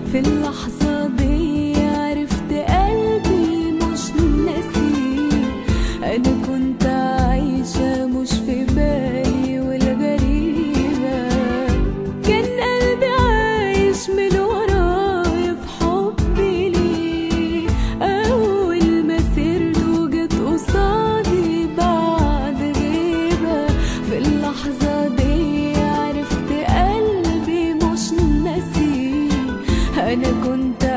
في اللحظة دي عرفت قلبي مش ناسي. أنا كنت عايشة مش في بالي والغريبة كان قلبي عايش من ورايا في حبي ليه. أول ما سرته جت قصادي بعد غيبة، في اللحظة دي عرفت قلبي مش ناسي. أنا كنت